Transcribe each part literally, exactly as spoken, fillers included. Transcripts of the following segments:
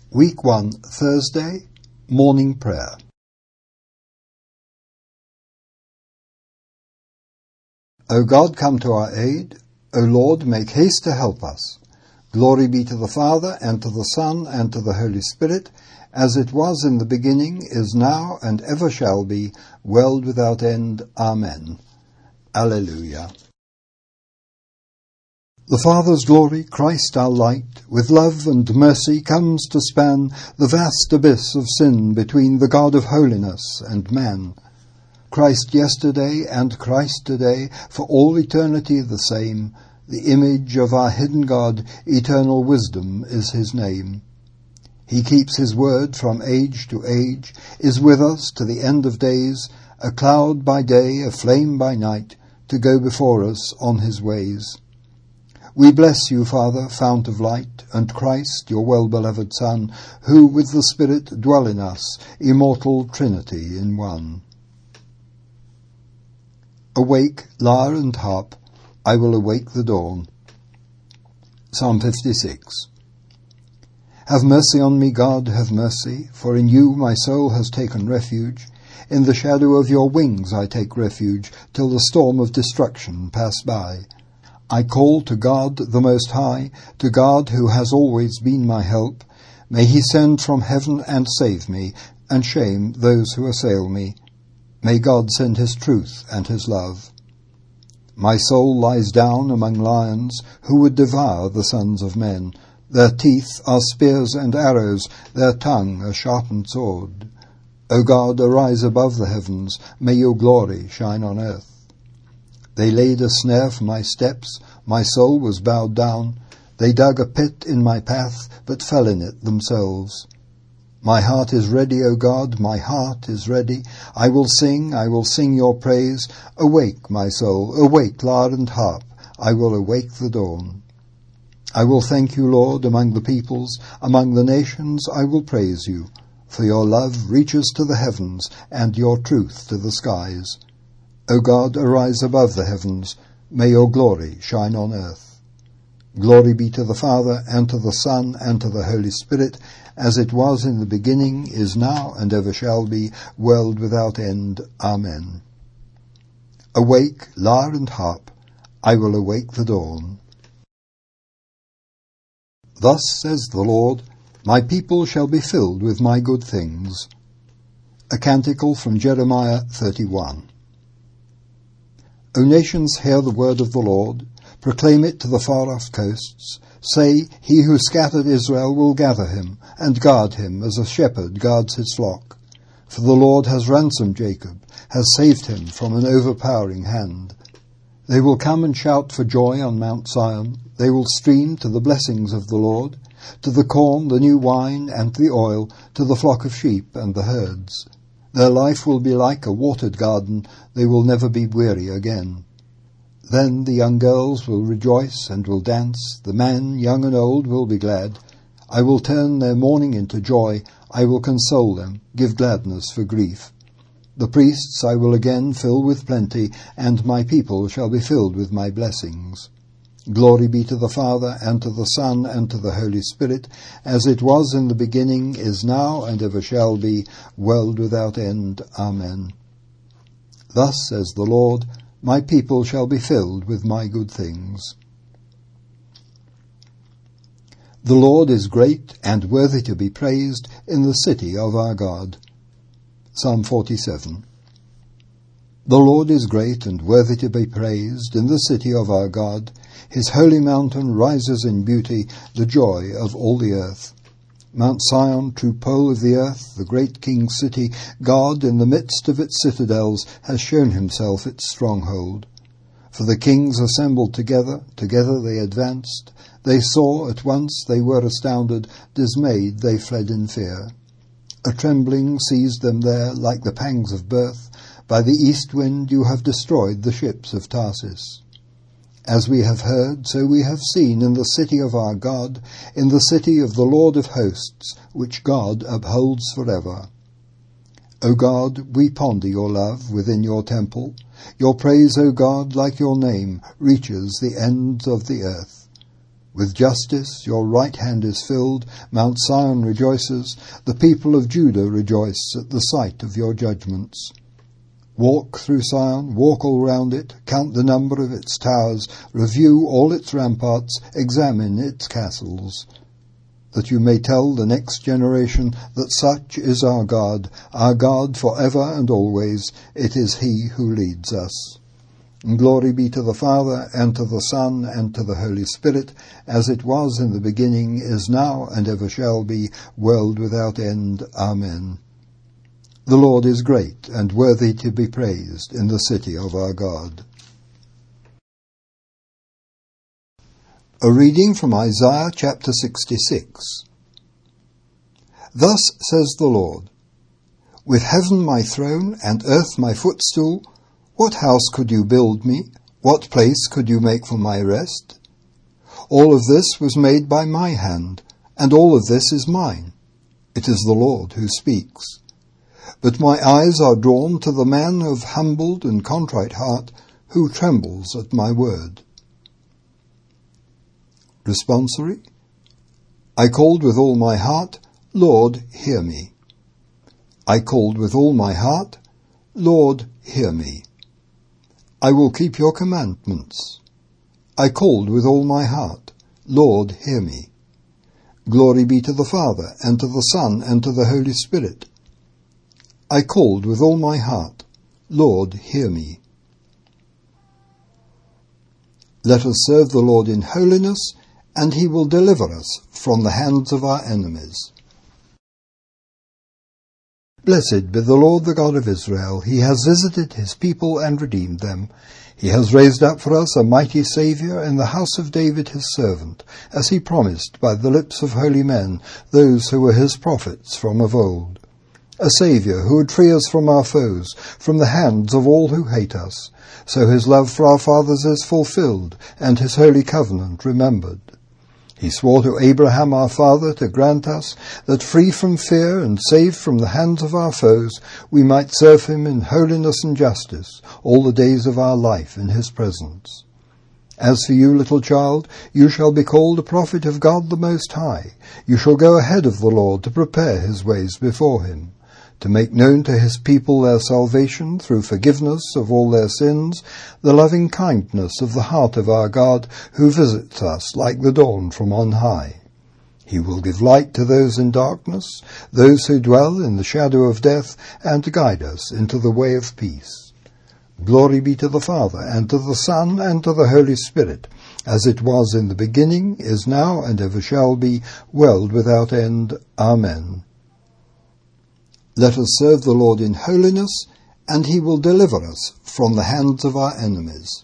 Week one, Thursday, Morning Prayer. O God, come to our aid. O Lord, make haste to help us. Glory be to the Father, and to the Son, and to the Holy Spirit, as it was in the beginning, is now, and ever shall be, world without end. Amen. Alleluia. The Father's glory, Christ our light, with love and mercy comes to span the vast abyss of sin between the God of holiness and man. Christ yesterday and Christ today, for all eternity the same, the image of our hidden God, eternal wisdom is his name. He keeps his word from age to age, is with us to the end of days, a cloud by day, a flame by night, to go before us on his ways. We bless you, Father, fount of light, and Christ, your well-beloved Son, who with the Spirit dwell in us, immortal Trinity in one. Awake, lyre and harp, I will awake the dawn. Psalm fifty-six. Have mercy on me, God, have mercy, for in you my soul has taken refuge. In the shadow of your wings I take refuge, till the storm of destruction pass by. I call to God the Most High, to God who has always been my help. May he send from heaven and save me, and shame those who assail me. May God send his truth and his love. My soul lies down among lions, who would devour the sons of men. Their teeth are spears and arrows, their tongue a sharpened sword. O God, arise above the heavens, may your glory shine on earth. They laid a snare for my steps, my soul was bowed down. They dug a pit in my path, but fell in it themselves. My heart is ready, O God, my heart is ready. I will sing, I will sing your praise. Awake, my soul, awake, lyre and harp. I will awake the dawn. I will thank you, Lord, among the peoples, among the nations I will praise you. For your love reaches to the heavens, and your truth to the skies. O God, arise above the heavens. May your glory shine on earth. Glory be to the Father, and to the Son, and to the Holy Spirit, as it was in the beginning, is now, and ever shall be, world without end. Amen. Awake, lyre and harp, I will awake the dawn. Thus says the Lord, my people shall be filled with my good things. A canticle from Jeremiah thirty-one. O nations, hear the word of the Lord. Proclaim it to the far-off coasts. Say, he who scattered Israel will gather him, and guard him as a shepherd guards his flock. For the Lord has ransomed Jacob, has saved him from an overpowering hand. They will come and shout for joy on Mount Zion. They will stream to the blessings of the Lord, to the corn, the new wine, and the oil, to the flock of sheep and the herds. Their life will be like a watered garden. They will never be weary again. Then the young girls will rejoice and will dance. The men, young and old, will be glad. I will turn their mourning into joy. I will console them, give gladness for grief. The priests I will again fill with plenty, and my people shall be filled with my blessings. Glory be to the Father, and to the Son, and to the Holy Spirit, as it was in the beginning, is now, and ever shall be, world without end. Amen. Thus says the Lord, my people shall be filled with my good things. The Lord is great and worthy to be praised in the city of our God. Psalm forty-seven. The Lord is great and worthy to be praised in the city of our God. His holy mountain rises in beauty, the joy of all the earth. Mount Zion, true pole of the earth, the great king's city, God in the midst of its citadels has shown himself its stronghold. For the kings assembled together, together they advanced. They saw at once, they were astounded, dismayed they fled in fear. A trembling seized them there like the pangs of birth. By the east wind you have destroyed the ships of Tarsus. As we have heard, so we have seen in the city of our God, in the city of the Lord of hosts, which God upholds forever. O God, we ponder your love within your temple. Your praise, O God, like your name, reaches the ends of the earth. With justice your right hand is filled, Mount Sion rejoices, the people of Judah rejoice at the sight of your judgments. Walk through Sion, walk all round it, count the number of its towers, review all its ramparts, examine its castles, that you may tell the next generation that such is our God, our God for ever and always. It is He who leads us. And glory be to the Father, and to the Son, and to the Holy Spirit, as it was in the beginning, is now, and ever shall be, world without end. Amen. The Lord is great, and worthy to be praised in the city of our God. A reading from Isaiah chapter sixty-six. Thus says the Lord, with heaven my throne, and earth my footstool, what house could you build me? What place could you make for my rest? All of this was made by my hand, and all of this is mine. It is the Lord who speaks. But my eyes are drawn to the man of humbled and contrite heart, who trembles at my word. Responsory. I called with all my heart, Lord, hear me. I called with all my heart, Lord, hear me. I will keep your commandments. I called with all my heart, Lord, hear me. Glory be to the Father, and to the Son, and to the Holy Spirit. I called with all my heart, Lord, hear me. Let us serve the Lord in holiness, and He will deliver us from the hands of our enemies. Blessed be the Lord, the God of Israel. He has visited His people and redeemed them. He has raised up for us a mighty Saviour in the house of David His servant, as He promised by the lips of holy men, those who were His prophets from of old. A Saviour who would free us from our foes, from the hands of all who hate us. So His love for our fathers is fulfilled, and His holy covenant remembered. He swore to Abraham our father to grant us that, free from fear and saved from the hands of our foes, we might serve Him in holiness and justice all the days of our life in His presence. As for you, little child, you shall be called a prophet of God the Most High. You shall go ahead of the Lord to prepare His ways before Him, to make known to His people their salvation through forgiveness of all their sins, the loving kindness of the heart of our God, who visits us like the dawn from on high. He will give light to those in darkness, those who dwell in the shadow of death, and to guide us into the way of peace. Glory be to the Father, and to the Son, and to the Holy Spirit, as it was in the beginning, is now, and ever shall be, world without end. Amen. Let us serve the Lord in holiness, and He will deliver us from the hands of our enemies.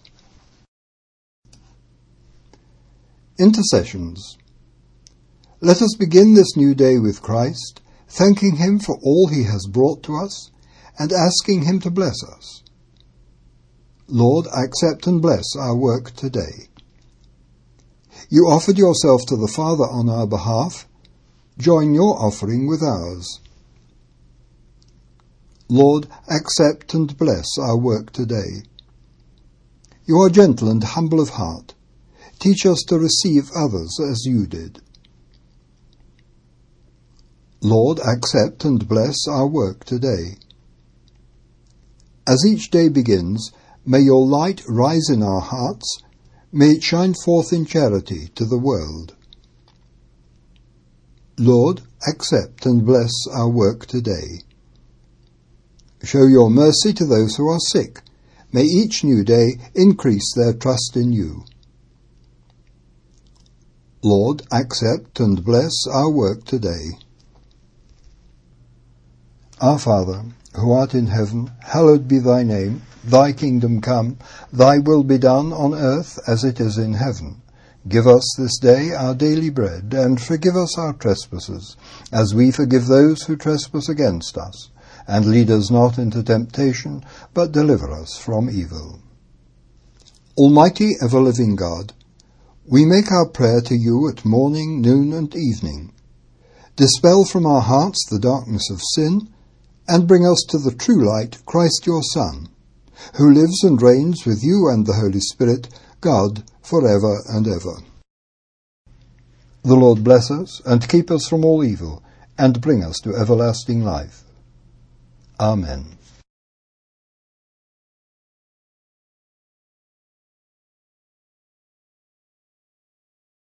Intercessions. Let us begin this new day with Christ, thanking Him for all He has brought to us, and asking Him to bless us. Lord, accept and bless our work today. You offered yourself to the Father on our behalf. Join your offering with ours. Lord, accept and bless our work today. You are gentle and humble of heart. Teach us to receive others as you did. Lord, accept and bless our work today. As each day begins, may your light rise in our hearts. May it shine forth in charity to the world. Lord, accept and bless our work today. Show your mercy to those who are sick. May each new day increase their trust in you. Lord, accept and bless our work today. Our Father, who art in heaven, hallowed be thy name. Thy kingdom come, thy will be done on earth as it is in heaven. Give us this day our daily bread, and forgive us our trespasses, as we forgive those who trespass against us. And lead us not into temptation, but deliver us from evil. Almighty ever-living God, we make our prayer to you at morning, noon, and evening. Dispel from our hearts the darkness of sin, and bring us to the true light, Christ your Son, who lives and reigns with you and the Holy Spirit, God, for ever and ever. The Lord bless us and keep us from all evil, and bring us to everlasting life. Amen.